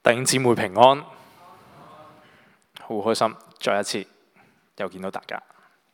弟兄姊妹平安，好開心，再一次又見到大家。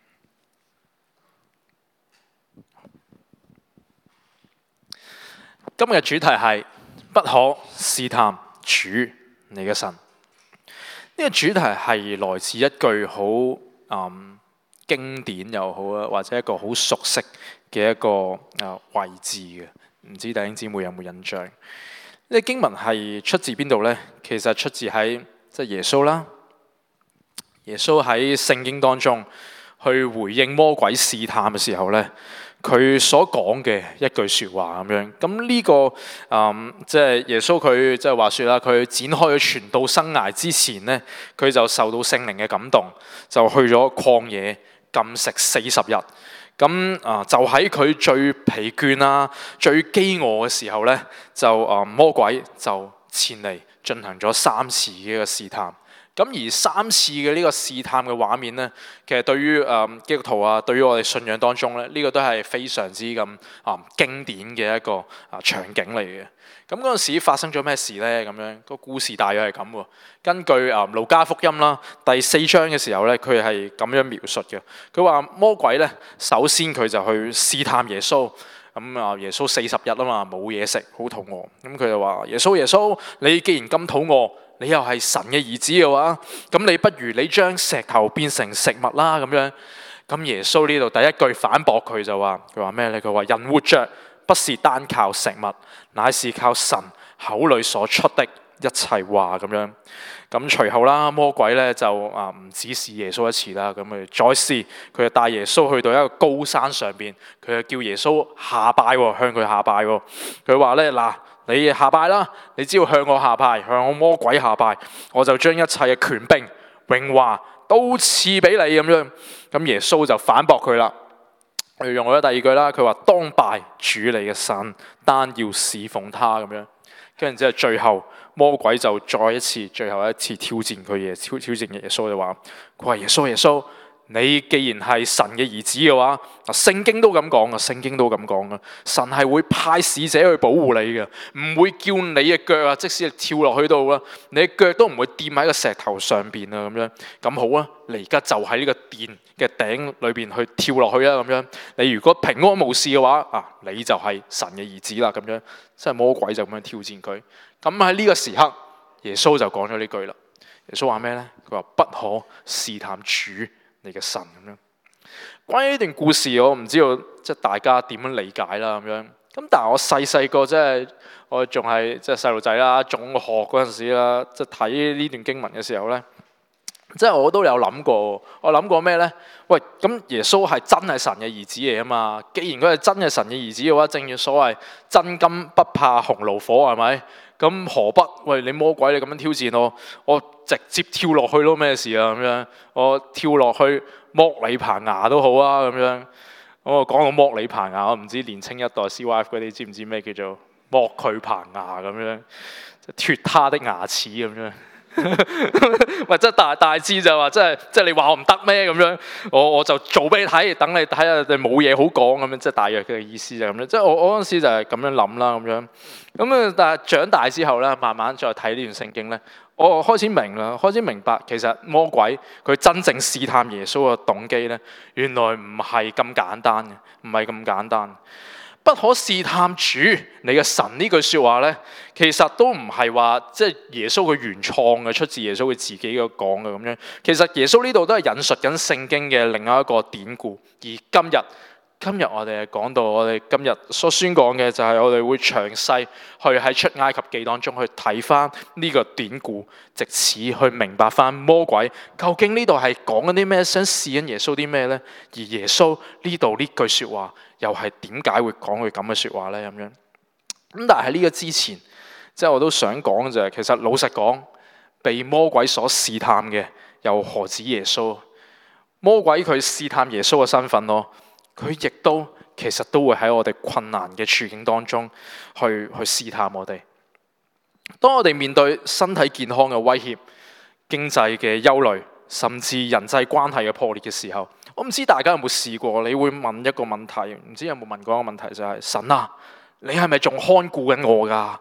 今日嘅主題係不可試探主你嘅神。呢個主題係來自一句好經典又好啊，或者一個好熟悉嘅一個位置嘅，唔知弟兄姊妹有冇印象？呢個經文係出自邊度呢？其實出自喺耶穌啦。耶穌喺聖經當中去回應魔鬼試探嘅時候呢，佢所講嘅一句説話咁樣。咁呢個耶穌佢話説啦，佢展開咗傳道生涯之前呢，佢就受到聖靈嘅感動，就去咗曠野禁食40日。咁就喺佢最疲倦啦、最飢餓嘅時候呢，魔鬼就前嚟進行咗3次嘅一個試探。咁而3次嘅呢個試探嘅畫面呢，其實對於基督徒啊，對於我哋信仰當中呢，呢個都係非常之咁經典嘅一個場景嚟嘅。咁嗰陣時發生咗咩事呢？咁樣個故事大約係咁喎。根據路加福音啦第4章嘅時候呢，佢係咁樣描述嘅。佢話魔鬼呢，首先佢就去試探耶穌。咁耶穌40日啊嘛，冇嘢食，好肚餓。咁佢就話：耶穌，你既然咁肚餓，你又係神嘅兒子嘅話，咁你不如你將石頭變成食物啦咁樣。咁耶穌呢度第一句反駁佢就話：佢話咩呢？佢話人活着不是單靠食物，乃是靠神口裏所出的一切話咁樣。咁隨後啦，魔鬼咧就唔止試耶穌一次啦，咁佢再試，佢就帶耶穌去到一個高山上邊，佢就叫耶穌下拜喎，向佢下拜喎。佢話咧嗱，你下拜啦，你只要向我下拜，向我魔鬼下拜，我就將一切嘅權柄、榮華都賜俾你咁樣。咁耶穌就反駁佢啦，佢用咗第二句啦，佢話當拜主你嘅神，單要侍奉他咁樣。跟住之後最後魔鬼就最後一次挑戰佢嘢，挑戰耶穌就話：佢話耶穌，你既然係神嘅兒子嘅話，聖經都咁講嘅，神係會派使者去保護你嘅，唔會叫你嘅腳即使係跳落去到啦，你嘅腳都唔會掂喺個石頭上邊啊咁樣。咁好啊，你而家就喺呢個殿嘅頂裏邊去跳落去啊咁樣。你如果平安無事嘅話，你就係神嘅兒子啦咁樣。即係魔鬼就咁樣挑戰佢。咁喺呢個時刻，耶穌就講咗呢句啦。耶穌話咩呢？佢話不可試探主你嘅神咁樣。關於呢段故事，我唔知道大家點樣理解啦咁樣。咁但係我細個我仲係細路仔啦，中學嗰陣時啦，睇呢段經文嘅時候呢，我都有諗過。我諗過咩呢？喂，咁耶穌係真係神嘅兒子嚟啊嘛。既然佢係真係神嘅兒子嘅話，正如所謂真金不怕紅爐火係咪？咁何不喂你魔鬼你咁樣挑戰我直接跳落去咯，咩事啊咁樣？我跳落去剝你棚牙都好啊咁樣。我講到剝你棚牙，我唔知年青一代 CYF 嗰啲知唔知咩叫做剝佢棚牙咁樣，脫他的牙齒咁樣。喂，大致就話，即係你話我唔得咩咁樣，我就做俾你睇，等你睇下你冇嘢好講咁樣，大約嘅意思就係咁樣。我嗰陣時就係咁樣諗啦咁樣。咁但係長大之後咧，慢慢再睇呢段聖經咧，我開始明啦，開始明白其實魔鬼佢真正試探耶穌嘅動機咧，原來唔係咁簡單嘅，唔係咁簡單。不可試探主你嘅神呢句説話呢，其實都唔係話耶穌嘅原創嘅，出自耶穌佢自己嘅講嘅咁樣。其實耶穌呢度都係引述緊聖經嘅另外一個典故。而今日我哋係講到我哋今日所宣講嘅就係我哋會詳細去喺出埃及記當中去睇翻呢個典故，藉此去明白翻魔鬼究竟呢度係講緊啲咩，想試緊耶穌啲咩呢？而耶穌呢度呢句説話又係點解會講佢咁嘅説話呢？咁樣咁，但係喺呢個之前，我都想講就係其實老實講，被魔鬼所試探嘅又何止耶穌？魔鬼佢試探耶穌嘅身份咯。佢亦都其實都會喺我哋困難嘅處境當中去試探我哋。當我哋面對身體健康嘅威脅、經濟嘅憂慮，甚至人際關係嘅破裂嘅時候，我唔知大家有冇試過？你會問一個問題，唔知有冇問過一個問題就係：神啊，你係咪仲看顧緊我㗎？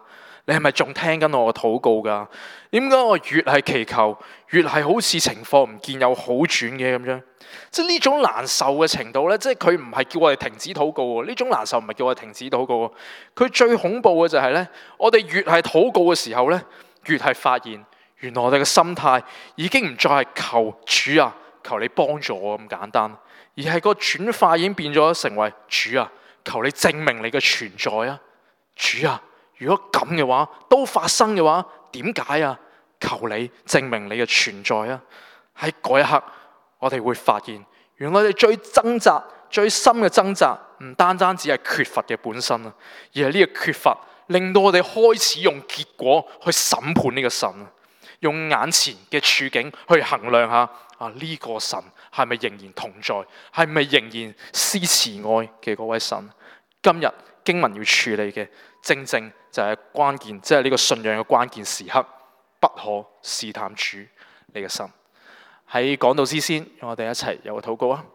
你係咪仲聽緊我嘅禱告㗎？點解我越係祈求，越係好似情況唔見有好轉嘅咁樣？即係呢種難受嘅程度咧，即係佢唔係叫我哋停止禱告喎。呢種難受唔係叫我哋停止禱告喎。佢最恐怖嘅就係咧，我哋越係禱告嘅時候咧，越係發現原來我哋嘅心態已經唔再係求主啊，求你幫助我咁簡單，而係個轉化已經變咗成為主啊，求你證明你嘅存在啊，主啊，如果咁嘅話都發生嘅話，點解啊？求你證明你嘅存在啊！喺嗰一刻，我哋會發現，原來我哋最掙扎、最深嘅掙扎，唔單單只係缺乏嘅本身啊，而係呢個缺乏令到我哋開始用結果去審判呢個神啊，用眼前嘅處境去衡量下啊，呢個神係咪仍然同在，係咪仍然施慈愛嘅嗰位神？今日經文要處理嘅，正正就係關鍵，即係呢個信仰嘅關鍵時刻，不可試探主你嘅心。喺講道之先，讓我哋一齊有個禱告啊！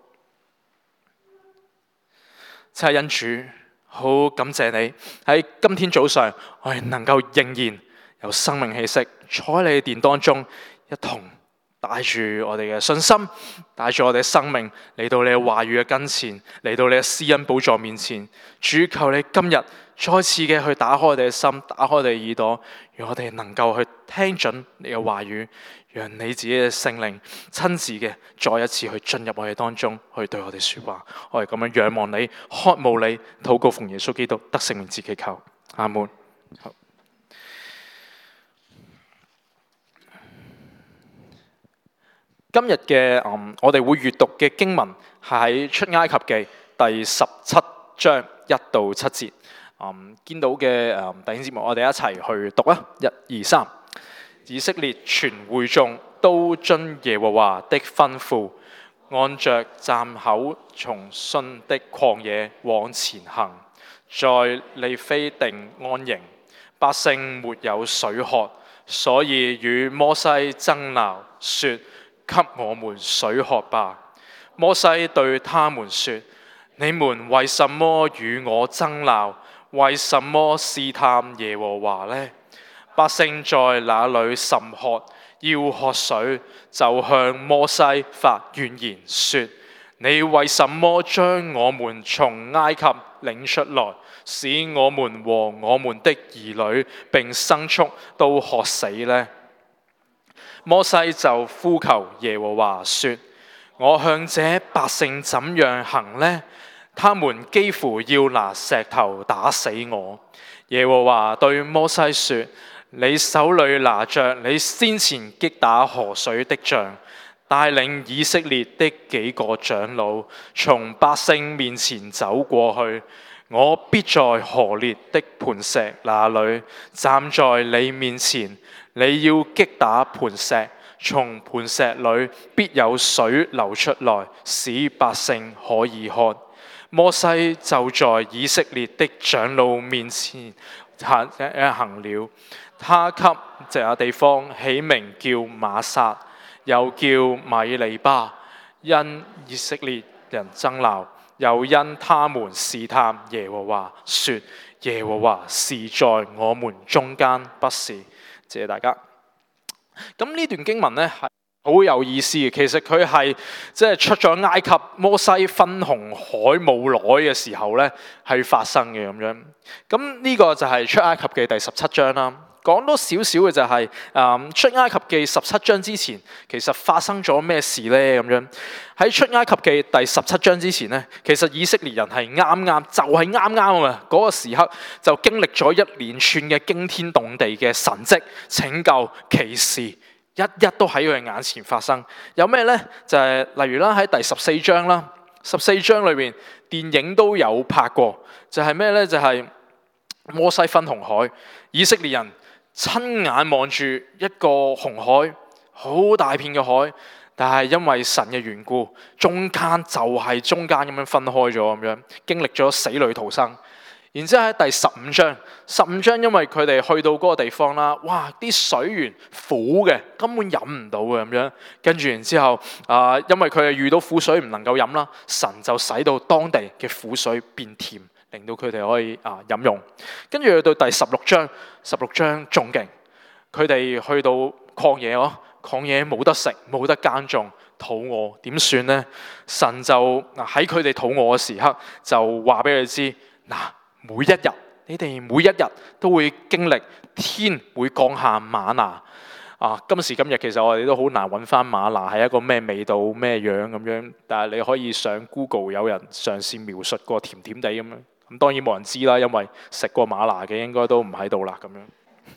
親愛的恩主，好感謝你喺今天早上，我哋能夠仍然有生命氣息，坐喺你嘅殿當中，一同帶住我哋嘅信心，帶住我哋嘅生命嚟到你嘅話語嘅跟前，嚟到你嘅施恩寶座面前。主，求你今日再次嘅去打開我哋嘅心，打開我哋嘅耳朵，讓我哋能夠去聽準你嘅話語，讓你自己嘅聖靈親自嘅再一次去進入我哋當中，去對我哋說話。我哋咁樣仰望你，渴慕你，禱告奉耶穌基督得聖名之祈求，阿門。好，今日嘅我哋會閱讀嘅經文係喺出埃及記第17章1到7節。見到嘅弟兄姊妹，我哋一齊去讀啊！1、2、3。以色列全會眾都遵耶和華的吩咐，按着站口從汛的曠野往前行，在利非定安營。百姓沒有水喝，所以與摩西爭鬧，說：給我們水喝吧。摩西對他們說：你們為什麼與我爭鬧？為什麼試探耶和華呢？百姓在那裏甚渴，要喝水，就向摩西發怨言，說：你為什麼將我們從埃及領出來，使我們和我們的兒女並牲畜都渴死呢？摩西就呼求耶和華說：我向這百姓怎樣行呢？他們幾乎要拿石頭打死我。耶和華對摩西說：你手裏拿着你先前擊打河水的杖，帶領以色列的幾個長老從百姓面前走過去。我必在河烈的磐石那裏站在你面前，你要擊打磐石，從磐石裏必有水流出來，使百姓可以喝。摩西就在以色列的長老面前行了，他給這地方起名叫瑪撒，又叫米利巴，因以色列人爭鬧，又因他們試探耶和華，說：耶和華是在我們中間，不是。謝謝大家。咁呢段經文呢，係好有意思嘅，其實佢係即係出咗埃及，摩西分紅海冇耐嘅時候咧，係發生嘅咁樣。咁呢個就係出埃及記第17章啦。講多少少嘅就係出埃及記17章之前，其實發生咗咩事咧咁樣？喺出埃及記第17章之前咧，其實以色列人係啱啊嗰個時刻就經歷咗一連串嘅驚天動地嘅神蹟、拯救、奇事。一都喺佢眼前發生，有咩呢？就係例如啦，喺第14章啦，14章裏邊電影都有拍過，就係咩呢？就係摩西分紅海，以色列人親眼望住一個紅海，好大片嘅海，但係因為神嘅緣故，中間咁樣分開咗咁樣，經歷咗死裏逃生。然之後喺第15章，因為佢哋去到嗰個地方啦，哇！啲水源苦嘅，根本飲唔到嘅咁樣。跟住然之後，因為佢哋遇到苦水唔能夠飲啦，神就使到當地嘅苦水變甜， 令到佢哋可以飲用。跟住去到第16章仲勁，佢哋去到曠野曠野冇得食，冇得耕種，肚餓點算呢？神就喺佢哋肚餓嘅時刻，就話俾佢哋知，你哋每一日都會經歷天會降下嗎哪。今時今日其實我哋都好難揾翻嗎哪係一個咩味道咩樣咁樣，但係你可以上 Google 有人嘗試描述過甜甜地咁樣，咁當然冇人知啦，因為食過嗎哪嘅應該都唔喺度啦咁樣。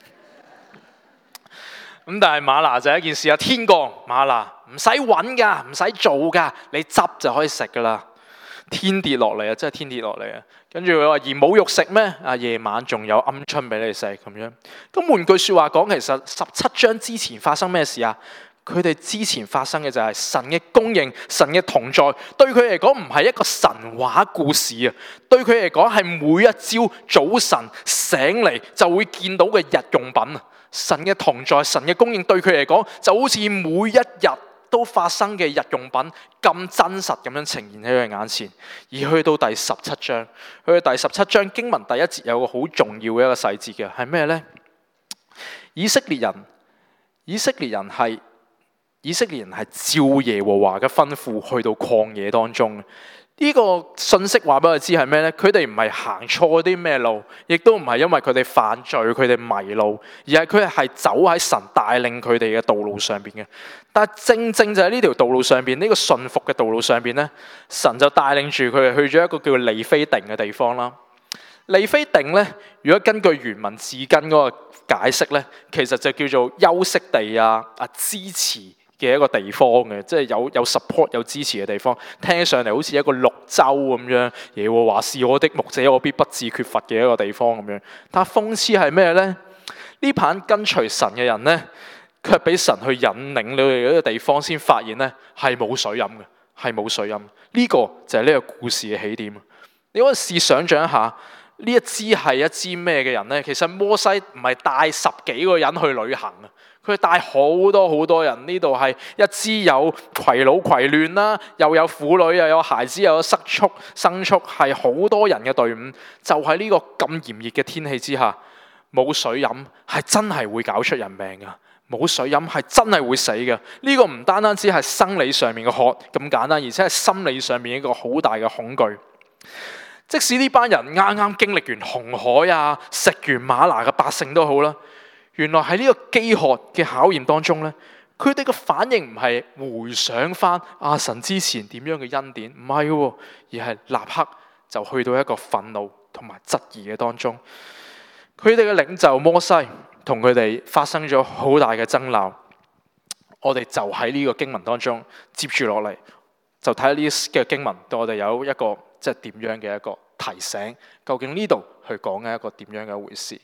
咁但係嗎哪就係一件事天降嗎哪唔使揾噶，唔使做噶，你執就可以食噶啦。天跌落嚟真係天跌落嚟啊！跟住佢話而冇肉食咩？夜晚仲有鵪鶉俾你食咁樣。咁換句説話講，其實17章之前發生咩事啊？佢哋之前發生嘅就係神嘅供應、神嘅同在，對佢嚟講唔係一個神話故事啊！對佢嚟講係每一朝早晨醒嚟就會見到嘅日用品啊！神嘅同在、神嘅供應對佢嚟講就好似每一日都發生嘅日用品咁真實咁樣呈現喺佢眼前。而去到第17章，經文第1節有個好重要嘅一個細節嘅係咩呢？以色列人係照耶和華嘅吩咐去到曠野當中。呢個信息話俾我知係咩呢？佢哋唔係行錯啲咩路，亦都唔係因為佢哋犯罪、佢哋迷路，而係佢係走喺神帶領佢哋嘅道路上邊嘅。但係正正就喺呢條道路上邊，呢個順服嘅道路上邊呢，神就帶領住佢哋去咗一個叫利非定嘅地方啦。利非定呢，如果根據原文字根嗰個解釋呢，其實就叫做休息地支持嘅一個地方嘅，即係有 support 有支持嘅地方，聽起上嚟好似一個綠洲咁樣。耶和華是我的牧者，我必不致缺乏嘅一個地方咁樣。但係諷刺係咩呢？呢班跟隨神嘅人呢，卻俾神去引領你哋嗰個地方，先發現呢係冇水飲嘅，係冇水飲。呢個就係呢個故事嘅起點。你可以試想像一下，呢一支係一支咩嘅人呢？其實摩西唔係帶10幾個人去旅行啊。佢帶好多人，呢度係一支有攜老攜嫩啦，又有婦女，又有孩子，又有牲畜，係好多人嘅隊伍。就喺呢個咁炎熱嘅天氣之下，冇水飲係真係會搞出人命噶，冇水飲係真係會死嘅。呢個唔單止係生理上面嘅渴咁簡單，而且係心理上面一個好大嘅恐懼。即使呢班人啱啱經歷完紅海食完嗎哪嘅百姓都好啦。原來喺呢個飢渴嘅考驗當中呢，佢哋嘅反應唔係回想翻神之前點樣嘅恩典，唔係喎，而係立刻就去到一個憤怒同埋質疑嘅當中。佢哋嘅領袖摩西同佢哋發生咗好大嘅爭鬧。我哋就喺呢個經文當中接住落嚟，就睇下呢嘅經文對我哋有一個即係點樣嘅一個提醒。究竟呢度去講嘅一個點樣嘅一回事？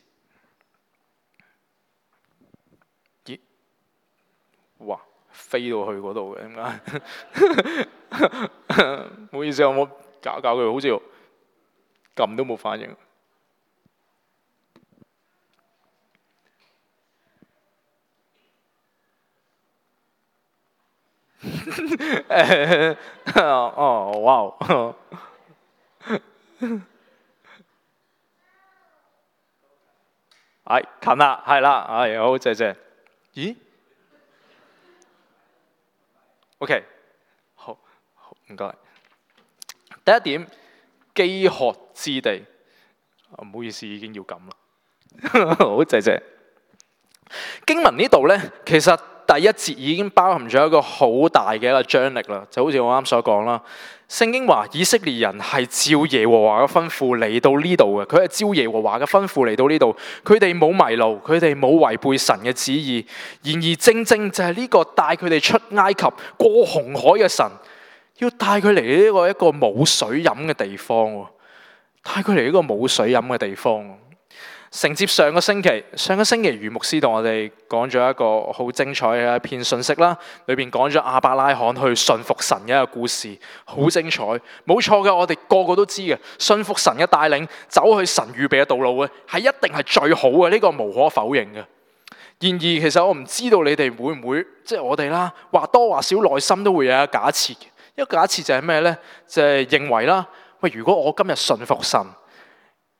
哇！飛到去嗰度嘅點解？唔好意思，我冇搞佢，好似撳都冇反應。哇！近啦，係啦，好謝謝。咦？OK， 好唔該。第一點，飢渴之地。唔好意思，已經要撳啦。好謝謝。經文呢度呢，其實第一節已經包含咗一個好大嘅一個張力啦，就好似我啱所講啦。聖經話以色列人係照耶和華嘅吩咐嚟到呢度嘅，佢係照耶和華嘅吩咐嚟到呢度，佢哋冇迷路，佢哋冇違背神嘅旨意。然而正正就係呢個帶佢哋出埃及過紅海嘅神，要帶佢嚟呢個一個冇水飲嘅地方，帶佢嚟呢個冇水飲嘅地方。承接上個星期余牧師同我哋講咗一個好精彩嘅一篇信息啦，裏邊講咗亞伯拉罕去順服神嘅一個故事，好精彩，冇錯嘅，我哋個個都知嘅，順服神嘅帶領，走去神預備嘅道路嘅，係一定係最好嘅，呢個無可否認嘅。然而，其實我唔知道你哋會唔會，即係我哋啦，或多或少內心都會有一個假設嘅，一個假設就係咩呢？就係認為啦，喂，如果我今日順服神，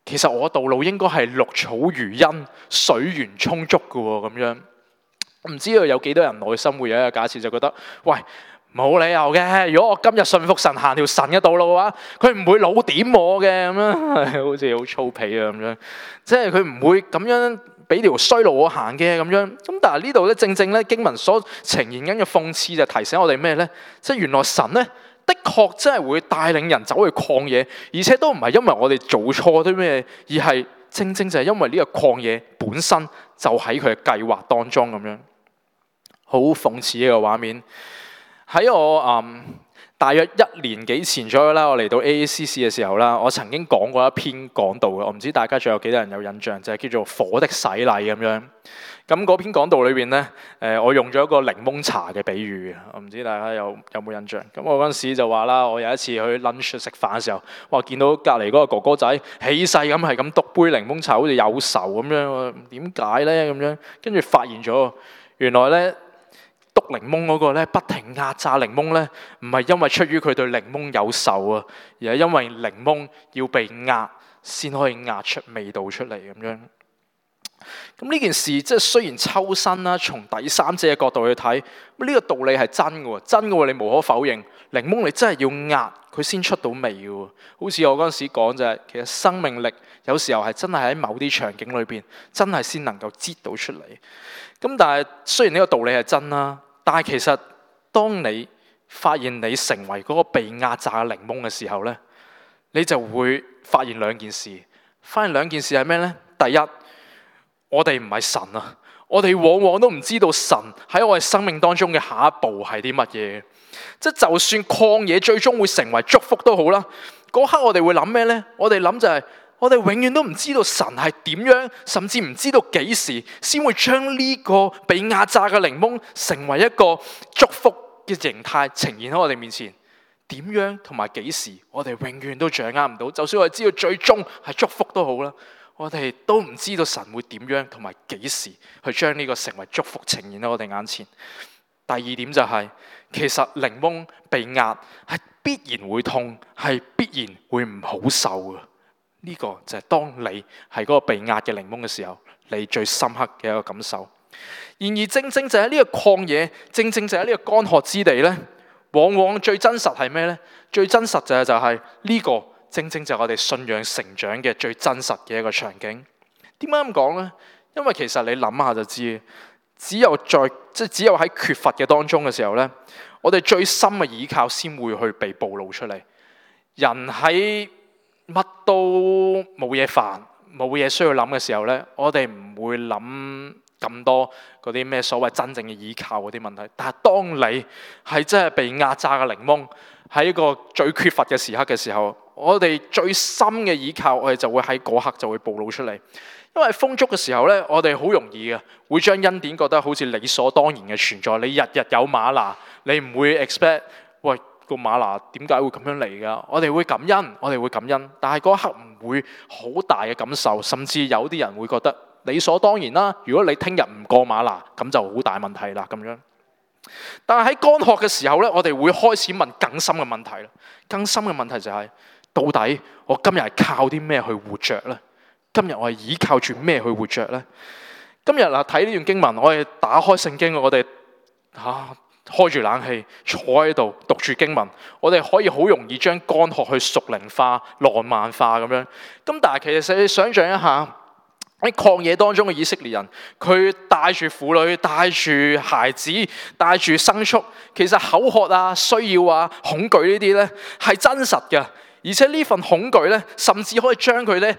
其實我道路應該係綠草如茵、水源充足嘅喎，咁樣。唔知道有幾多人內心會有一個假設，就覺得，喂，冇理由嘅。如果我今日信服神，行條神嘅道路嘅話，佢唔會老點我嘅咁樣，好似好粗鄙啊咁樣。即係佢唔會咁樣俾條衰路我行嘅咁樣。咁但係呢度咧，正正咧經文所呈現緊嘅諷刺就提醒我哋咩咧？即係原來神咧的確真係會帶領人走去曠野，而且都唔係因為我哋做錯啲咩，而係正正就係因為呢個曠野本身就喺佢嘅計劃當中咁樣。好諷刺嘅畫面，喺我大約1年幾前左右啦，我嚟到 AACC 嘅時候啦，我曾經講過一篇講道嘅，我唔知大家仲有幾多人有印象，就係叫做火的洗禮咁樣。咁嗰篇講道裏邊咧，我用咗一個檸檬茶嘅比喻，我唔知大家有冇印象。咁我嗰陣時就話啦，我有一次去 lunch 食飯嘅時候，哇，見到隔離嗰個哥哥仔起勢咁係咁篤杯檸檬茶，好似有仇咁樣，點解咧咁樣？跟住發現咗，原來咧，篤檸檬嗰個咧，不停壓榨檸檬咧，唔係因為出於佢對檸檬有仇啊，而係因為檸檬要被壓先可以壓出味道出嚟咁樣。咁呢件事即係雖然抽身啦，從第三者嘅角度去睇，呢個道理係真嘅喎，真嘅喎，你無可否認。檸檬你真係要壓佢先出到味嘅喎。好似我嗰陣時講就係，其實生命力有時候係真係喺某啲場景裏邊，真係先能夠擠到出嚟。咁但係雖然呢個道理係真啦，但係其實當你發現你成為嗰個被壓榨嘅檸檬嘅時候咧，你就會發現兩件事。發現兩件事係咩咧？第一，我哋唔係神啊，我哋往往都唔知道神喺我哋生命當中嘅下一步係啲乜嘢。即係就算曠野最終會成為祝福都好啦，嗰刻我哋會諗咩咧？我哋諗就係，我哋永遠都唔知道神係點樣，甚至唔知道幾時先會將呢個被壓榨嘅檸檬成為一個祝福嘅形態呈現喺我哋面前。點樣同埋幾時，我哋永遠都掌握唔到。就算我哋知道最終係祝福都好啦，我哋都唔知道神會點樣同埋幾時去將呢個成為祝福呈現喺我哋眼前。第二點就係，其實檸檬被壓係必然會痛，係必然會唔好受嘅。呢個就係當你係嗰個被壓嘅檸檬嘅時候，你最深刻嘅一個感受。然而正正就喺呢個曠野，正正就喺呢個乾涸之地咧，往往最真實係咩咧？最真實就係呢個，正正就係我哋信仰成長嘅最真實嘅一個場景。點解咁講咧？因為其實你諗下就知，只有喺缺乏嘅當中嘅時候咧，我哋最深嘅倚靠先會去被暴露出嚟。人喺乜都冇嘢煩、冇嘢需要諗嘅時候咧，我哋唔會諗咁多嗰啲咩所謂真正嘅倚靠嗰啲問題。但係當你係真係被壓榨嘅檸檬，喺一個最缺乏嘅時刻嘅時候，我哋最深嘅倚靠，我哋就會喺嗰刻就會暴露出嚟。因為豐足嘅時候咧，我哋好容易嘅會將恩典覺得好似理所當然嘅存在。你日日有嗎哪，你唔會 expect 喂，個嗎哪點解會咁樣嚟㗎？我哋會感恩，我哋會感恩，但係嗰一刻唔會好大嘅感受，甚至有啲人會覺得理所當然啦。如果你聽日唔過嗎哪，咁就好大問題啦咁樣。但係喺乾涸嘅時候咧，我哋會開始問更深嘅問題啦。更深嘅問題就係，到底我今日係靠啲咩去活着咧？今日我係依靠住咩去活着呢？今日睇呢段經文，我哋打開聖經，我哋開住冷氣坐喺度讀住經文，我哋可以好容易將乾涸去屬靈化、浪漫化咁樣。咁但係其實你想象一下，喺曠野當中嘅以色列人，佢帶住婦女、帶住孩子、帶住牲畜，其實口渴啊、需要啊、恐懼呢啲呢係真實嘅。而且呢份恐懼咧，甚至可以將佢咧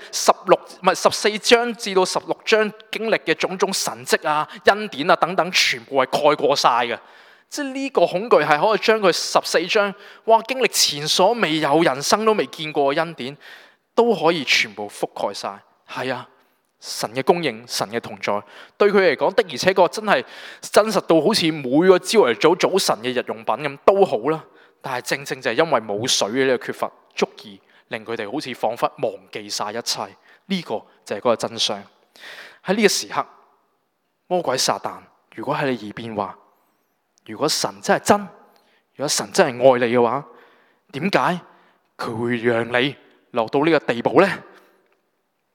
14章至到16章經歷嘅種種神蹟啊、恩典啊等等，全部係蓋過晒嘅。即係呢個恐懼係可以將佢14章，哇，經歷前所未有、人生都未見過嘅恩典，都可以全部覆蓋晒。係啊，神嘅供應、神嘅同在，對佢嚟講的而且確真係真實到好似每個朝嚟早晨嘅日用品咁都好啦。但係正正就係因為冇水嘅呢個缺乏，足以令佢哋好似彷彿忘記晒一切。呢個就係嗰個真相。喺呢個時刻，魔鬼撒旦如果喺你耳邊話，如果神真係真，如果神真係愛你嘅話，點解佢會讓你落到呢個地步呢？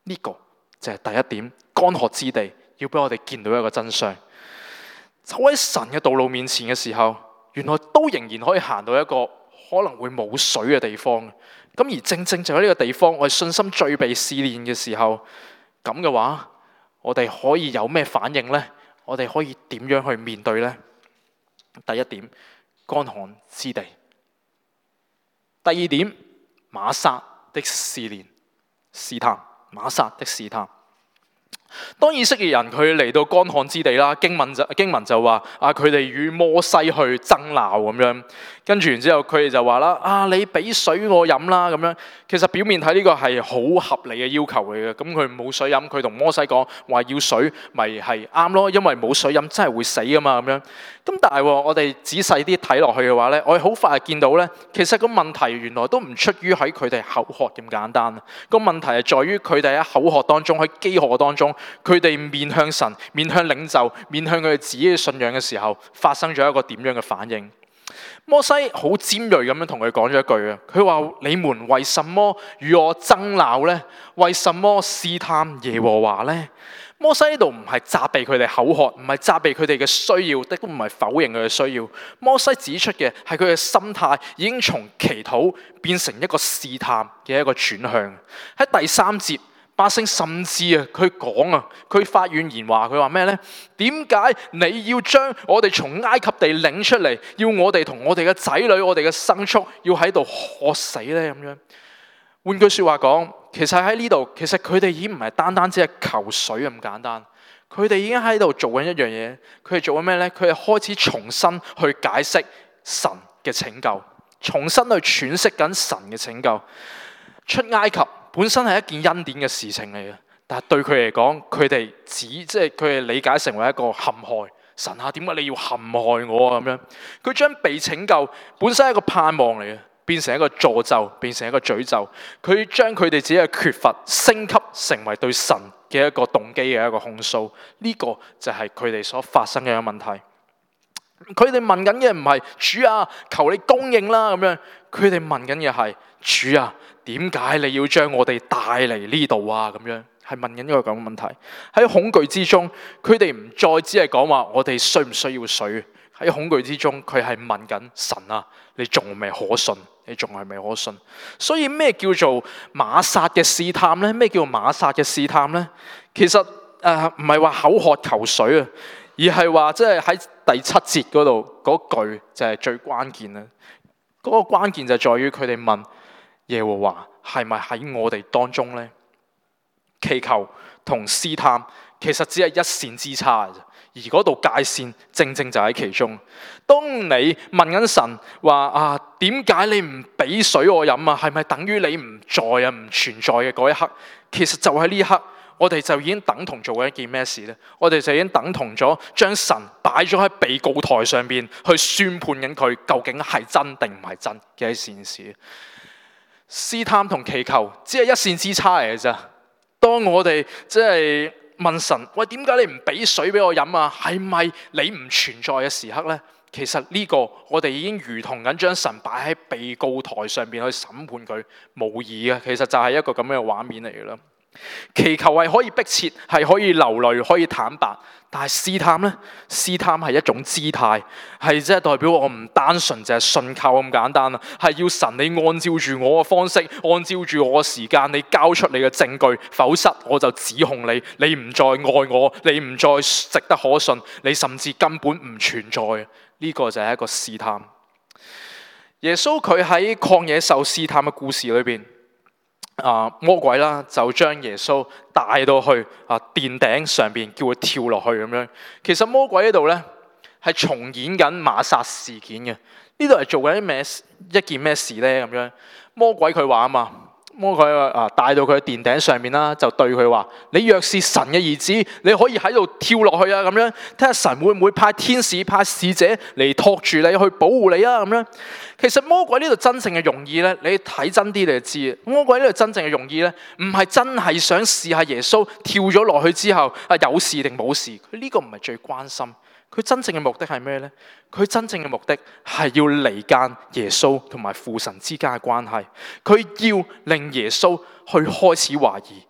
呢個就係第一點，乾涸之地要俾我哋見到一個真相。走喺神嘅道路面前嘅時候，原來都仍然可以行到一個可能會冇水嘅地方。咁而正正就喺呢個地方，我哋信心最被試煉嘅時候，咁嘅話，我哋可以有咩反應呢？我哋可以點樣去面對呢？第一點，乾旱之地。第二點，瑪撒的試煉、試探。瑪撒的試探。當以色列人佢嚟到乾旱之地啦，經文就話佢哋與摩西去爭鬧咁樣，跟住然之後佢哋就話啦，你俾水我飲啦咁樣。其實表面睇呢個係好合理嘅要求嚟嘅，咁佢冇水飲，佢同摩西講話要水，咪係啱咯，因為冇水飲真係會死噶嘛咁樣。咁但係我哋仔細啲睇落去嘅話呢，我哋好快見到呢，其實個問題原來都唔出於喺佢哋口渴咁簡單，個問題係在於佢哋喺口渴當中，喺飢渴當中，佢哋面向神、面向領袖、面向佢哋自己嘅信仰嘅時候，發生咗一個點樣嘅反應？摩西好尖銳咁樣同佢講咗一句啊，佢話：你們為什麼與我爭鬧呢？為什麼試探耶和華呢？摩西呢度唔係責備佢哋口渴，唔係責備佢哋嘅需要，亦都唔係否認佢嘅需要。摩西指出嘅係佢嘅心態已經從祈禱變成一個試探嘅一個轉向。喺第3節。百姓甚至佢講佢發怨言話，佢話咩呢？點解你要將我哋從埃及地領出嚟，要我哋同我哋嘅仔女、我哋嘅牲畜要喺度渴死呢？咁樣，換句說話講，其實喺呢度，其實佢哋已經唔係單單只係求水咁簡單，佢哋已經喺度做緊一樣嘢。佢哋做緊咩呢？佢哋開始重新去解釋神嘅拯救，重新去詮釋緊神嘅拯救。出埃及本身係一件恩典嘅事情嚟嘅，但係對佢嚟講，佢哋即係佢哋理解成為一個陷害。神啊，點解你要陷害我啊？咁樣，佢將被拯救本身係一個盼望嚟嘅，變成一個詛咒，變成一個詛咒。佢將佢哋自己嘅缺乏升級成為對神嘅一個動機嘅一個控訴。呢個就係佢哋所發生嘅一個問題。佢哋問緊嘅唔係主啊，求你供應啦咁樣，佢哋問緊嘅係主啊，點解你要將我哋帶嚟呢度啊？咁樣係問緊一個咁嘅問題。喺恐懼之中，佢哋唔再只係講話我哋需唔需要水。喺恐懼之中，佢係問緊神啊，你仲係咪可信？你仲係咪可信？所以咩叫做瑪撒嘅試探呢？咩叫瑪撒嘅試探呢？其實唔係話口渴求水啊，而係話即係喺第7節嗰度嗰句就係最關鍵啦。嗰個關鍵就在於佢哋問耶和華係咪喺我哋當中呢？祈求同試探其實只係一線之差嘅啫，而嗰度界線正正就喺其中。當你問緊神話點解你唔俾水我飲啊？係咪等於你唔在啊、唔存在嘅嗰一刻？其實就喺呢一刻，我哋就已經等同做緊一件咩事呢？我哋就已經等同咗將神擺咗喺被告台上邊去宣判緊佢究竟係真定唔係真嘅一件事。試探同祈求只係一線之差嚟嘅咋。當我哋即係問神，喂，點解你唔俾水俾我飲啊？係咪你唔存在嘅時刻呢？其實呢個我哋已經如同緊將神擺喺被告台上邊去審判佢，無疑嘅。其實就係一個咁樣嘅畫面嚟嘅啦。祈求係可以迫切，係可以流淚，可以坦白，但係試探呢？試探係一種姿態，係即係代表我唔單純就係信靠咁簡單啦，係要神你按照住我嘅方式，按照住我嘅時間，你交出你嘅證據，否則我就指控你，你唔再愛我，你唔再值得可信，你甚至根本唔存在。呢個就係一個試探。耶穌佢喺曠野受試探嘅故事裏邊。魔鬼啦，就將耶穌帶到去殿頂上邊，叫佢跳落去咁樣。其實魔鬼呢度呢，係重演緊瑪撒事件嘅。呢度係做緊一件咩事呢？咁樣魔鬼佢話啊嘛，魔鬼帶到佢喺殿頂上面啦，就對佢話：你若是神嘅兒子，你可以喺度跳落去啊！咁樣睇下神會唔會派天使、派使者嚟托住你，去保護你啊！咁樣。其實魔鬼呢度真正嘅用意呢，你睇真啲你就知。魔鬼呢度真正嘅用意呢，唔係真係想試下耶穌跳咗落去之後有事定冇事。佢呢個唔係最關心。佢真正嘅目的係咩呢？佢真正嘅目的係要離間耶穌同埋父神之間嘅關係。佢要令耶穌去開始懷疑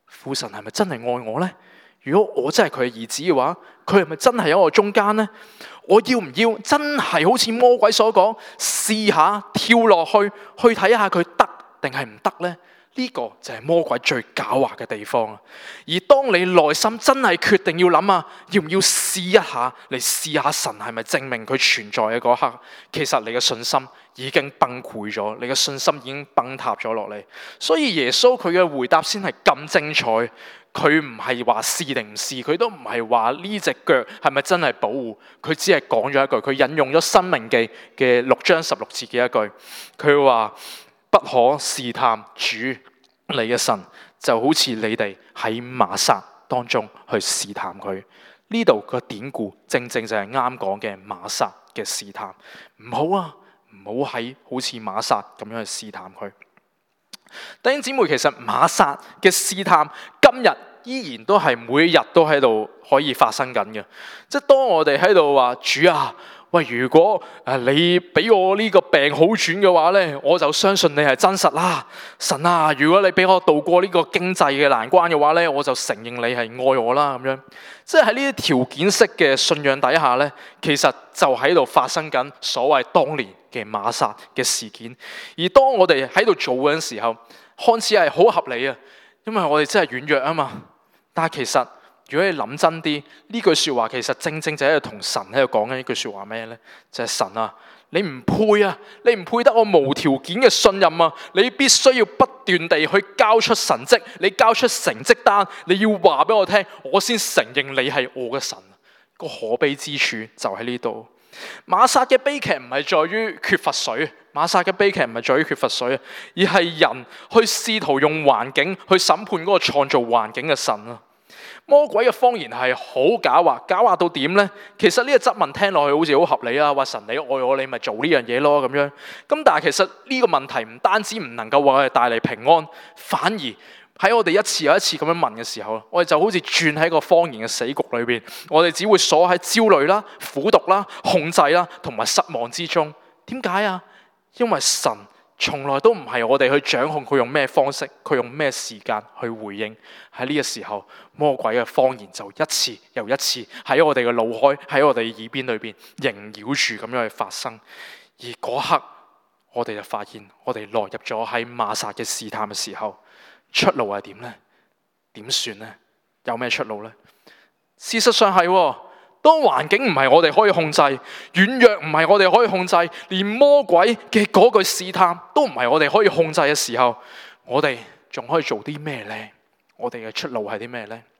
父神係咪真係愛我呢？如果我真係佢嘅兒子嘅話，佢係咪真係喺我中間呢？我要唔要真係好似魔鬼所講，試下跳落去睇下佢得定係唔得呢？呢個就係魔鬼最狡猾嘅地方。而當你內心真係決定要諗啊，要唔要試一下嚟試下神係咪證明佢存在嘅嗰刻，其實你嘅信心已經崩潰咗，你嘅信心已經崩塌咗落嚟。所以耶穌佢嘅回答先係咁精彩，佢唔係話試定唔試，佢都唔係話呢隻腳係咪真係保護，佢只係講咗一句，佢引用咗申命記嘅6章16節嘅一句，佢話不可試探主你嘅神，就好似你哋喺瑪撒當中去試探佢。呢度個典故正正就係啱講嘅瑪撒嘅試探。唔好啊，唔好喺好似瑪撒咁樣去試探佢。弟兄姊妹，其實瑪撒嘅試探今日依然都係每一日都喺度可以發生緊嘅。即係當我哋喺度話主啊，喂，如果你俾我呢個病好轉嘅話呢，我就相信你係真實啦。神啊，如果你俾我渡過呢個經濟嘅難關嘅話呢，我就承認你係愛我啦。咁樣，即係喺呢啲條件式嘅信仰底下呢，其實就喺度發生緊所謂當年嘅瑪撒嘅事件。而當我哋喺度做嗰陣時候，看似係好合理啊，因為我哋真係軟弱啊嘛。但係其實如果你諗真啲，呢句說話其實正正就喺度同神喺度講緊呢句說話咩呢？就係神啊，你唔配啊，你唔配得我無條件嘅信任啊！你必須要不斷地去交出神蹟，你交出成績單，你要話俾我聽，我先承認你係我嘅神。個可悲之處就喺呢度。瑪撒嘅悲劇唔係在於缺乏水，瑪撒嘅悲劇唔係在於缺乏水，而係人去試圖用環境去審判嗰個創造環境嘅神啊！魔鬼嘅謊言係好狡猾，狡猾到點呢？其實呢個質問聽落去好似好合理啊！話神你愛我，你咪做呢樣嘢咯咁樣。咁但係其實呢個問題唔單止唔能夠為我哋帶嚟平安，反而喺我哋一次又一次咁樣問嘅時候，我哋就好似轉喺個謊言嘅死局裏邊，我哋只會鎖喺焦慮啦、苦毒啦、控制啦同埋失望之中。點解啊？因為神從來都唔係我哋去掌控佢用咩方式，佢用咩時間去回應。喺呢個時候，魔鬼嘅謊言就一次又一次喺我哋嘅腦海、喺我哋耳邊裏邊縈繞住咁樣去發生。而嗰刻，我哋就發現，我哋落入咗喺瑪撒嘅試探嘅時候，出路係點呢？點算呢？有咩出路呢？事實上係，當環境唔係我哋可以控制，軟弱唔係我哋可以控制，連魔鬼嘅嗰句試探都唔係我哋可以控制嘅時候，我哋仲可以做啲咩呢？我哋嘅出路係啲咩呢？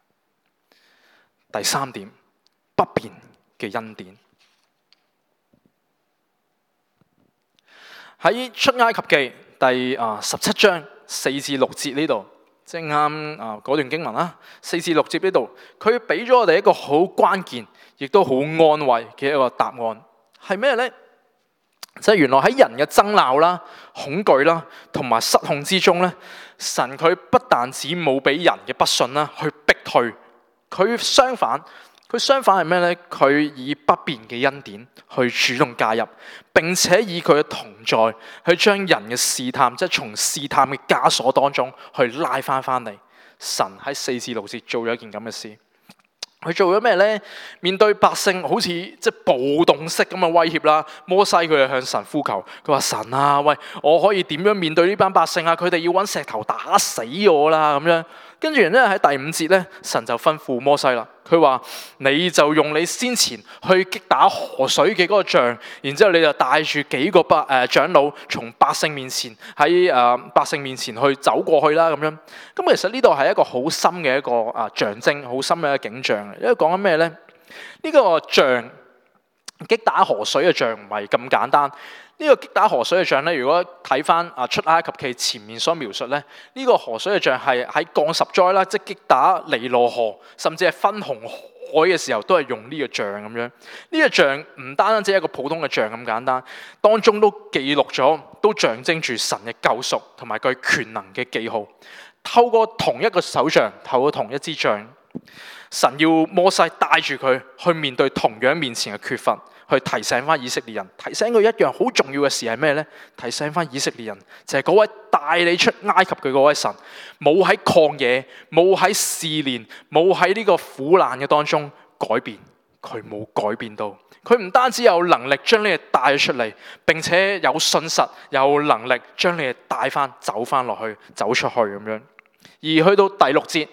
第三點，不變嘅恩典。喺出埃及記第17章4至6節呢度，即係啱嗰段經文啦。4至6節呢度，佢俾咗我哋一個好關鍵，亦都好安慰嘅一個答案，係咩呢？就係原來喺人嘅爭鬧啦、恐懼啦同埋失控之中咧，神佢不但止冇俾人嘅不信啦去逼退，佢相反係咩呢？佢以不變嘅恩典去主動介入，並且以佢嘅同在去將人嘅試探，即係從試探嘅枷鎖當中去拉翻嚟。神喺4至6節做咗一件咁嘅事。佢做咗咩呢？面對百姓好似即係暴動式咁嘅威脅啦，摩西佢就向神呼求，佢話神啊，喂，我可以點樣面對呢班百姓啊？佢哋要揾石頭打死我啦咁樣。跟住咧喺第5節咧，神就吩咐摩西啦，佢話你就用你先前去擊打河水嘅嗰個杖，然之後你就帶住幾個長老從百姓面前去走過去啦咁樣。咁其實呢度係一個好深嘅一個象徵，好深嘅一個景象。因為講緊咩咧？呢個杖擊打河水嘅杖唔係咁簡單。呢個擊打河水嘅杖咧，如果睇翻出埃及記前面所描述咧，呢個河水嘅杖係喺降十災啦，即係擊打尼羅河，甚至係分紅海嘅時候，都係用呢個杖咁樣。呢個杖唔單單只係一個普通嘅杖咁簡單，當中都記錄咗，都象徵住神嘅救贖同埋佢權能嘅記號。透過同一個手杖，透過同一支杖， 神要摩西帶住佢去面對同樣面前嘅缺乏，去提醒翻以色列人，提醒佢一樣好重要嘅事係咩呢？提醒翻以色列人，就係嗰位帶你出埃及嘅嗰位神，冇喺曠野，冇喺試煉，冇喺呢個苦難嘅當中改變，佢冇改變到。佢唔單止有能力將你哋帶咗出嚟，並且有信實，有能力將你哋帶翻走翻落去，走出去咁樣。而去到第六節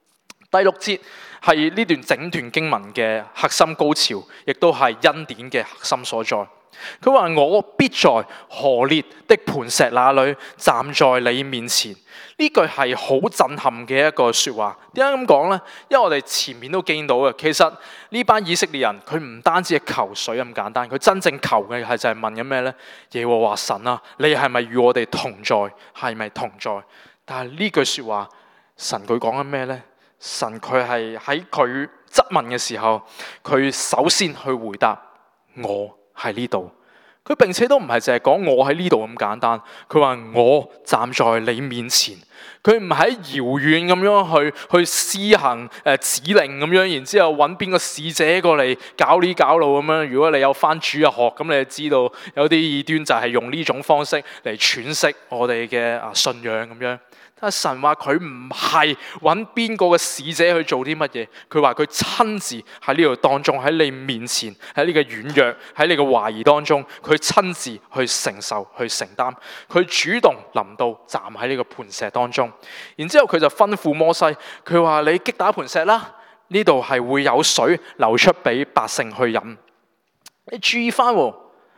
係呢段整段經文嘅核心高潮，亦都係恩典嘅核心所在。佢話：我必在何烈的磐石那裏站在你面前。呢句係好震撼嘅一個說話。點解咁講呢？因為我哋前面都見到嘅，其實呢班以色列人佢唔單止係求水咁簡單，佢真正求嘅係就係問緊咩呢？耶和華神啊，你係咪與我哋同在？係咪同在？但係呢句說話，神佢講緊咩呢？神佢係喺佢質問嘅時候，佢首先去回答我喺呢度。佢並且都唔係淨係講我喺呢度咁簡單，佢話我站在你面前。佢唔係遙遠咁樣去施行指令咁樣，然之後揾邊個使者過嚟搞呢搞路咁樣。如果你有翻主日學，咁你就知道有啲異端就係用呢種方式嚟詮釋我哋嘅信仰咁樣。但神話佢唔係揾邊個嘅使者去做啲乜嘢，佢話佢親自喺呢度當中，喺你面前，喺你嘅軟弱，喺你嘅懷疑當中，佢親自去承受、去承擔，佢主動臨到站喺呢個磐石當中。然之後佢就吩咐摩西，佢話你擊打磐石啦，呢度係會有水流出俾百姓去飲。你注意翻喎，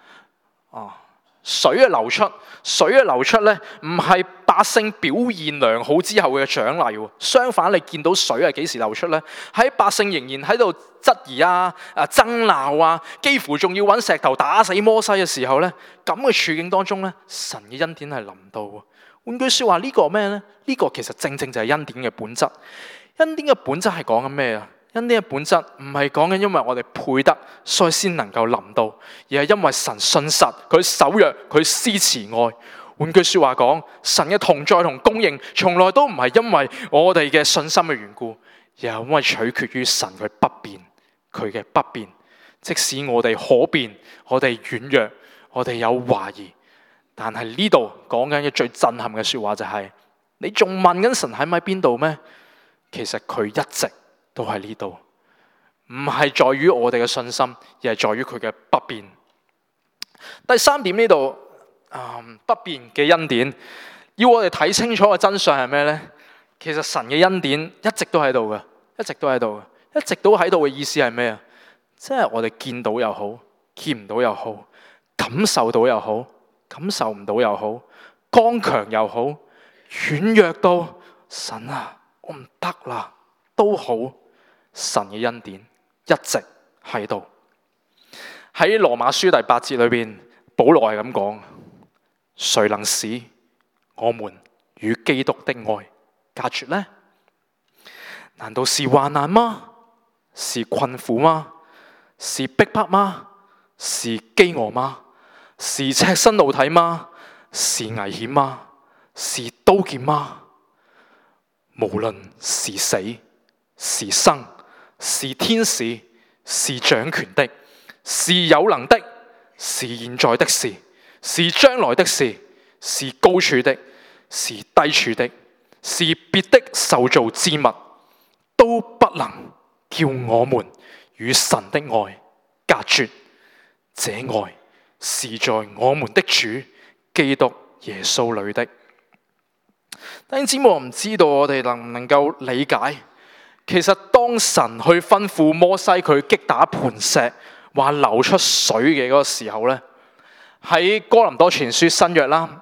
水嘅流出咧，唔係百姓表現良好之後嘅獎勵。相反，你見到水係幾時流出咧？喺百姓仍然喺度質疑爭鬧幾乎仲要揾石頭打死摩西嘅時候咧，咁嘅處境當中咧，神嘅恩典係臨到。換句說話，呢個咩咧？呢個其實正正就係恩典嘅本質。恩典嘅本質係講緊咩啊？恩典嘅本質唔係講緊因為我哋配得，所以先能夠臨到，而係因為神信實，佢守約，佢施慈愛。換句說話講，神嘅同在同供應，從來都唔係因為我哋嘅信心嘅緣故，而係因為取決於神佢不變，佢嘅不變。即使我哋可變，我哋軟弱，我哋有懷疑，但係呢度講緊嘅最震撼嘅說話就係：你仲問緊神喺咪邊度咩？其實佢一直都喺呢度，唔係在於我哋嘅信心，而係在於佢嘅不變。第三點，呢度不變嘅恩典，要我哋睇清楚嘅真相係咩呢？其實神嘅恩典一直都喺度嘅，一直都喺度嘅，一直都喺度嘅意思係咩啊？即係我哋見到又好，見唔到又好，感受到又好，感受唔到又好，剛強又好，軟弱到神啊，我唔得啦都好，神嘅恩典一直喺度。喺羅馬書第8節裏邊，保羅係咁講：誰能使我們與基督的愛隔絕呢？難道是患難嗎？是困苦嗎？是逼迫嗎？是飢餓嗎？是赤身露體嗎？是危險嗎？是刀劍嗎？無論是死是生，是天使，是掌權的，是有能的，是現在的事，是將來的事，是高處的，是低處的，是別的受造之物，都不能叫我們與神的愛隔絕。這愛是在我們的主基督耶穌裏的。弟兄姊妹，我唔知道我哋能唔能夠理解，其實當神去吩咐摩西佢擊打磐石，話流出水嘅嗰個時候呢，喺哥林多前書新約啦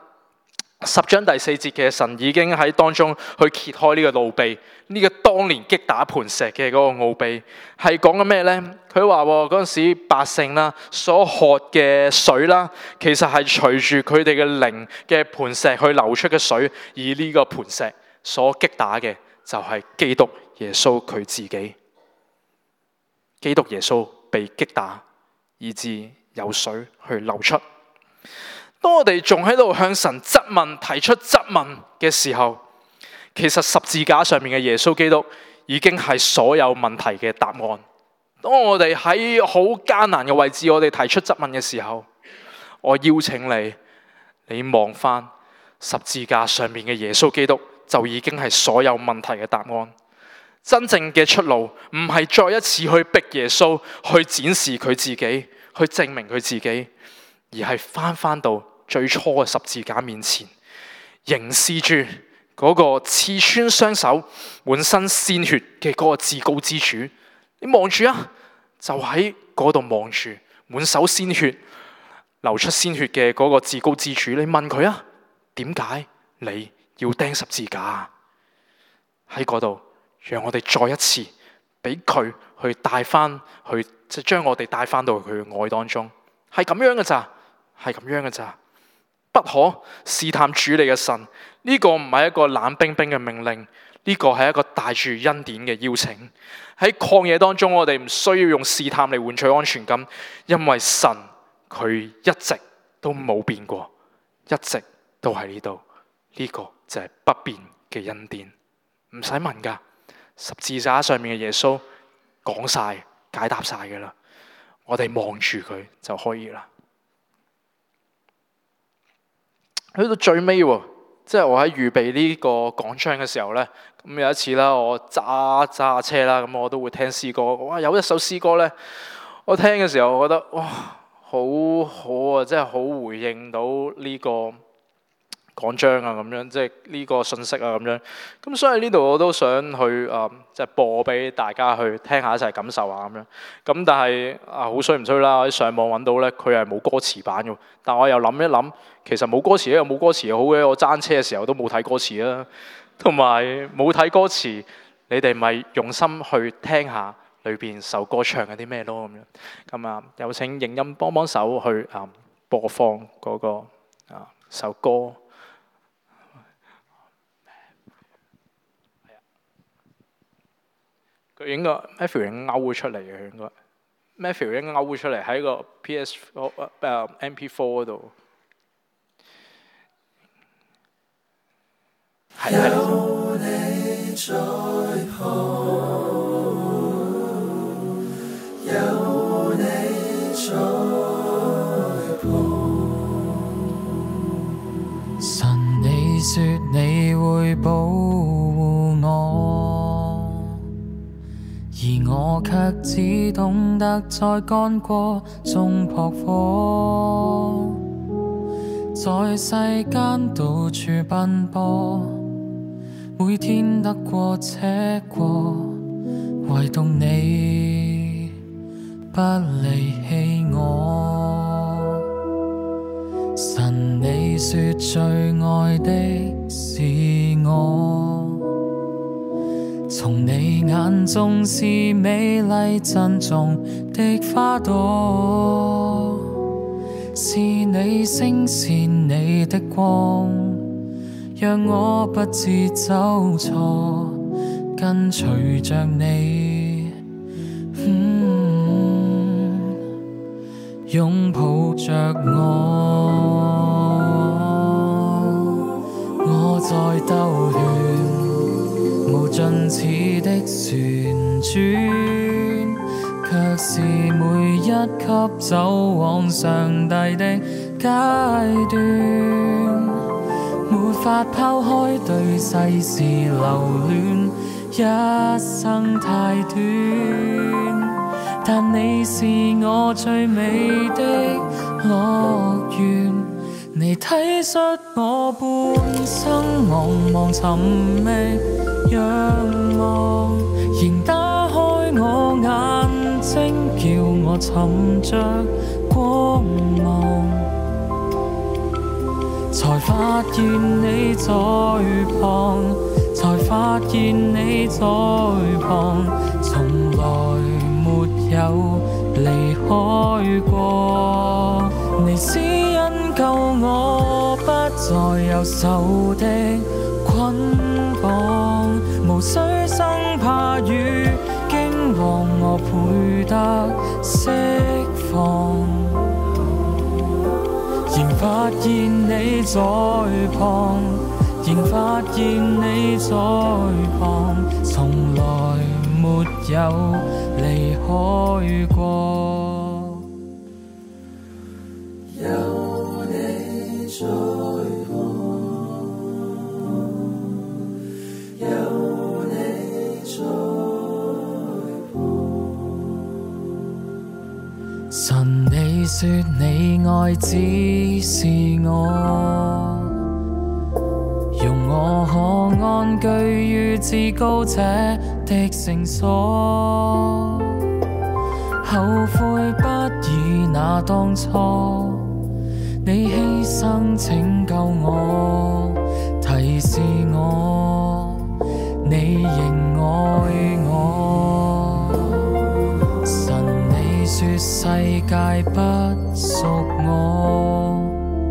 10章第4節嘅神已經喺當中去揭開呢個奧秘，呢個當年擊打磐石嘅嗰個奧秘係講緊咩呢？佢話嗰陣時百姓啦所喝嘅水啦，其實係隨住佢哋嘅靈嘅磐石去流出嘅水，而呢個磐石所擊打嘅就係基督耶穌佢自己。基督耶穌被擊打，以致有水去流出。當我哋仲喺度向神質問、提出質問嘅時候，其實十字架上面嘅耶穌基督已經係所有問題嘅答案。當我哋喺好艱難嘅位置，我哋提出質問嘅時候，我邀請你望翻十字架上面嘅耶穌基督，就已經係所有問題嘅答案。真正嘅出路唔係再一次去逼耶穌去展示佢自己，去證明佢自己，而係翻到最初嘅十字架面前，凝視住嗰個刺穿雙手、滿身鮮血嘅嗰個至高之主。你望住啊，就喺嗰度望住滿手鮮血、流出鮮血嘅嗰個至高之主。你問佢啊，點解你要釘十字架啊？喺嗰度，讓我哋再一次俾佢去帶翻去，即係將我哋帶翻到佢嘅愛當中。係咁樣嘅咋，係咁樣嘅咋。不可試探主你嘅神，呢個唔係一個冷冰冰嘅命令。呢個係一個帶住恩典嘅邀請。喺曠野當中，我哋唔需要用試探嚟換取安全感，因為神佢一直都冇變過，一直都喺呢度。呢個就係不變嘅恩典，唔使問噶。十字架上面嘅耶穌講晒、解答晒噶啦，我哋望住佢就可以啦。去到最尾喎，即係我喺預備呢個講章嘅時候呢，咁有一次啦，我揸車啦，咁我都會聽詩歌。哇，有一首詩歌呢，我聽嘅時候，我覺得哇，好好啊，即係好回應到呢個講章啊，咁樣即係呢個信息啊，咁樣。咁所以呢度我都想去即係播俾大家去聽下，一齊感受下咁樣。咁但係好衰唔衰啦？喺上網揾到呢，佢係冇歌詞版嘅。但我又諗一諗，其實冇歌詞又冇歌詞好嘅。我揸車嘅時候都冇睇歌詞啦，同埋冇睇歌詞，你哋咪用心去聽下裏邊首歌唱緊啲咩咯，咁樣。咁有請影音幫幫手去播放嗰個首歌。佢應該 Matthew 已經勾咗出嚟嘅，應該 Matthew 已經勾咗出嚟喺個 MP4 嗰度。有你在旁，有你在旁。 神，你說你會保護我，而我卻只懂得在乾戈中撲火，在世間到處奔波，每天得過且過，唯獨你不離棄我。神，你說最愛的是我，從你眼中是美麗珍重的花朵，是你聲是你的光，讓我不致走錯，跟隨着你，擁抱着我在兜圈無盡次的旋轉，卻是每一級走往上帝的階段，沒法拋開對世事留戀，一生太短，但你是我最美的樂園，你體恤我半生茫茫尋覓仰望，仍打開我眼睛，叫我尋着光芒，才發現你在旁，才發現你在旁，從來沒有離開過。你施恩救我不再有仇的捆綁，無需生怕與驚惶，我配得釋放，仍發現你在旁， 仍發現你在旁，從來沒有離開過。有你在旁，有你在旁。神，你說你愛只是我，容我可安居於至高者的聖所，後悔不已那當初，你犧牲拯救我，提示我你仍愛我。神，你說世界不屬我，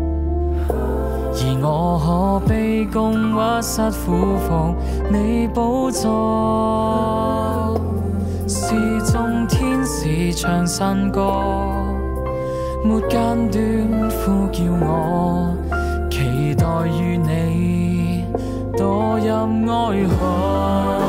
而我可卑躬屈膝俯伏你寶座，是眾天使唱新歌，沒間斷呼叫我，期待與你墮入愛河。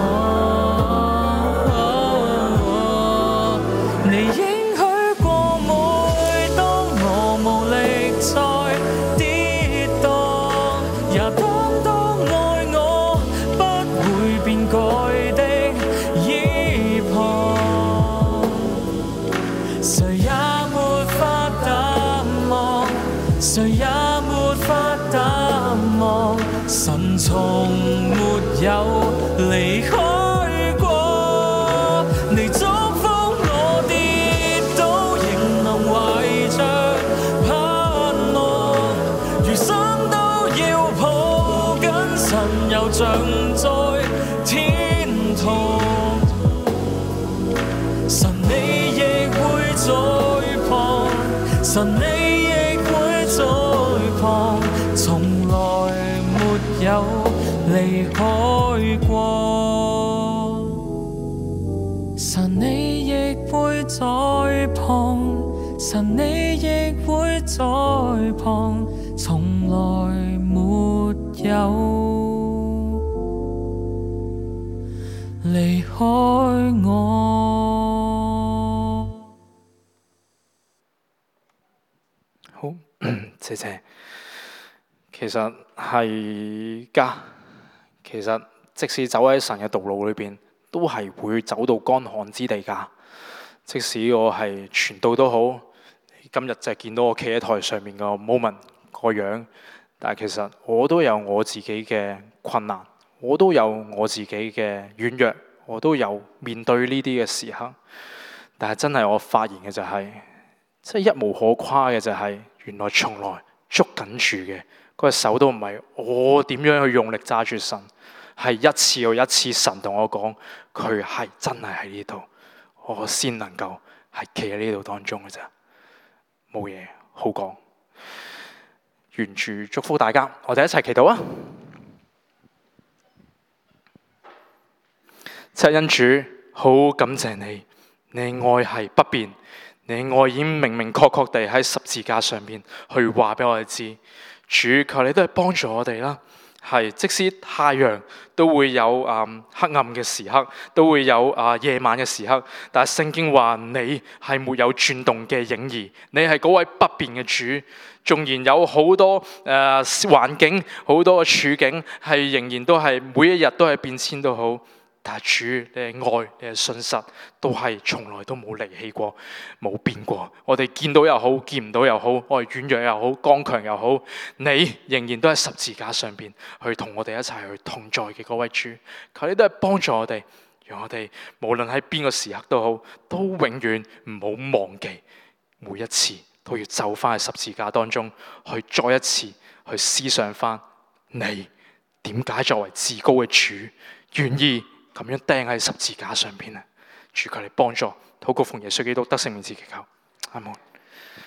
你應許過，每當我無力再跌宕，也當愛我不會變改的依傍，誰也沒法淡忘，誰也沒法淡忘，神從沒有離開過。你祝福我跌倒，仍能懷着盼望，餘生都要抱緊神，又像在天堂。神，你亦會在旁，神，你亦會在旁，從來沒有離開過。神，你亦會在旁，神，你亦會在旁，從來沒有離開我。 好，謝謝。其實係㗎，其實即使走喺神嘅道路裏邊，都係會走到乾旱之地㗎。即使我係傳道都好，今日就見到我企喺台上面個 moment 個樣，但係其實我都有我自己嘅困難，我都有我自己嘅軟弱，我都有面對呢啲嘅時刻。但係真係我發現嘅就係，即係一無可誇嘅就係，原來從來捉緊住嘅嗰隻手都唔係我點樣去用力揸住神，係一次又一次神同我講，佢係真係喺呢度，我先能夠係企喺呢度當中嘅咋，冇嘢好講。願主祝福大家，我哋一齊祈禱啊！七恩主，好感謝你，你愛係不變，你愛已經明明確確地喺十字架上面去話俾我哋知。主，求你都係幫助我哋啦。係，即使太陽都會有黑暗嘅時刻，都會有夜晚嘅時刻，但係聖經話你係沒有轉動嘅影兒，你係嗰位不變嘅主。縱然有好多環境、好多嘅處境係仍然都係每一日都係變遷都好，但係主你嘅愛、你嘅信實都係從來都冇離棄過、冇變過。我哋見到又好，見唔到又好，我哋軟弱又好，剛強又好，你仍然都喺十字架上邊去同我哋一齊去同在嘅嗰位主。求你都係幫助我哋，讓我哋無論喺邊個時刻都好，都永遠唔好忘記，每一次都要走翻喺十字架當中，去再一次去思想翻你點解作為至高嘅主願意咁樣釘喺十字架上邊啊！主，求你幫助，禱告奉耶穌基督得勝名字祈求，阿門。